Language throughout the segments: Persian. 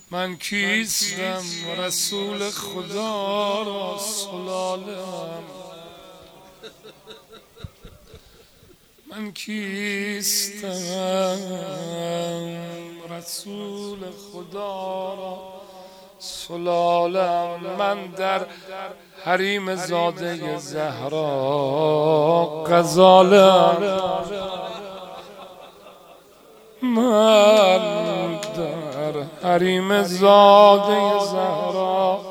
من کیستم رسول خدا را سلالم، من کیستم رسول خدا را سلالم. من در حریم زاده زهرا غزالم، من در حریم زاده زهرا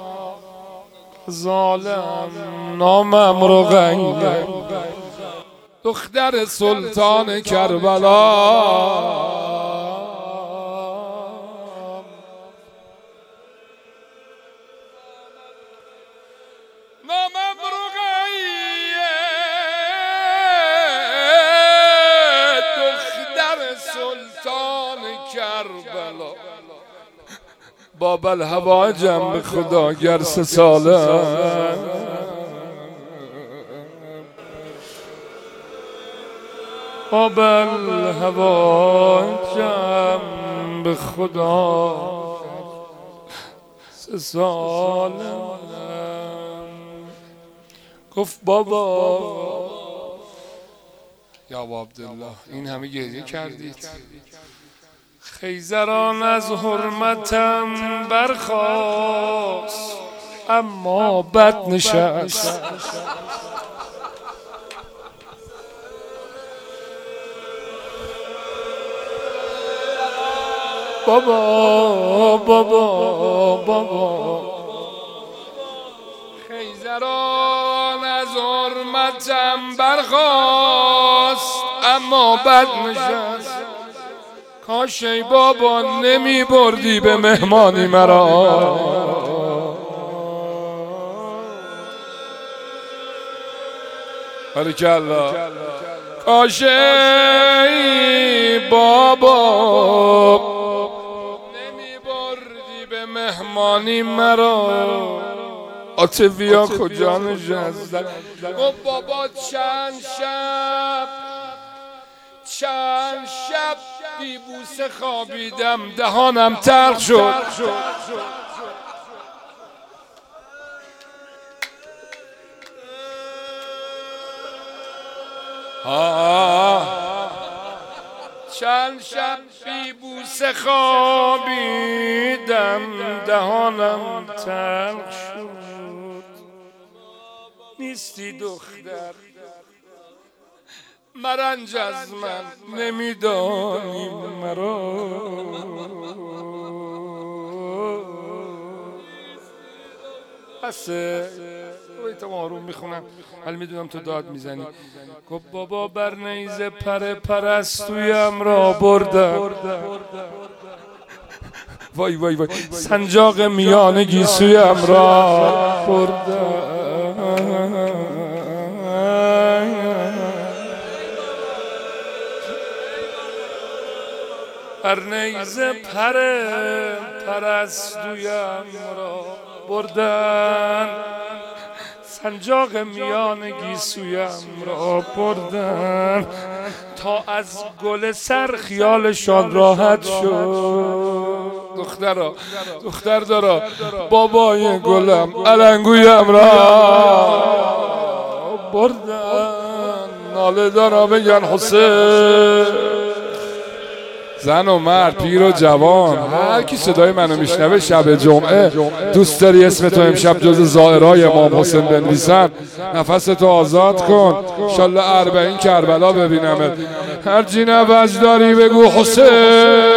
غزالم. نامم رقیه دختر سلطان کربلا، نامم رقیه دختر سلطان کربلا. باب الهواجم به خدا گر 3 ساله، باب الهواجم به خدا 3 ساله. گفت بابا یا عبدالله این همه گریه کردید، خیزران از حرمتم برخاست اما بد نشست. بابا بابا بابا خیزران از حرمتم برخاست اما بد نشست. کاش ای بابا نمی بردی به مهمانی مرا، بارکالله. کاش ای بابا نمی بردی به مهمانی مرا. عاطفیا کجا نشست؟ گفت بابا چند شب بی بوسه خوابیدم، دهانم تلخ شد. چند شب بی بوسه خوابیدم، دهانم تلخ شد. نیستی دختر مرنج از من نمیدانی مرا. بسه بیتم آروم میخونم، حال میدونم تو داد میزنی. گفت بابا بر نیزه پرستویم را بردم، وای وای وای سنجاق میان گیسویم را بردم. بر نیزه پرستویم را بردن، سنجاق میان گیسویم را بردن. تا از گل سر خیالشان راحت شد. دختر دارا بابای گلم علنگویم را بردن. ناله دارا بگن حسین. زن و مرد، پیر و جوان، هر کی صدای منو میشنوه شب جمعه دوست داری اسم تو امشب جز زائرای امام حسین بنویسن، نفستو آزاد کن. انشالله 40 کربلا ببینمت. هر چی نفس داری بگو حسین.